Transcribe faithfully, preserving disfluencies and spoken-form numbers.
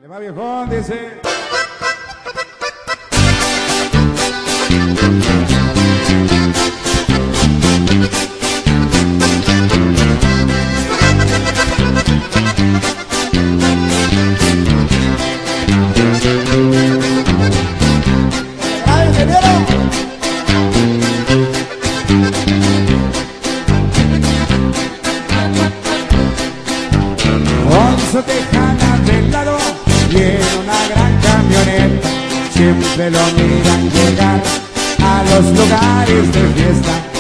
Le va viejón, dice. ¡Ay, ingeniero! Con su tejana de lado y en una gran camioneta siempre lo miran llegar a los lugares de fiesta.